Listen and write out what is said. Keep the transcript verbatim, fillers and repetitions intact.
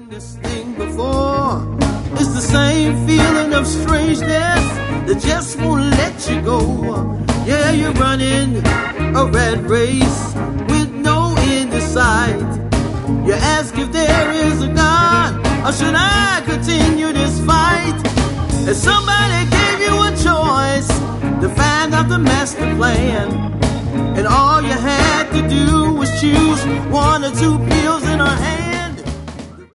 this thing before. It's the same feeling of strangeness that just won't let you go. Yeah, you're running a red race with no end in sight. You ask if there is a God, or should I continue this fight? And somebody gave you a choice to find out the master plan, and all you had to do was choose one or two pills in her hand.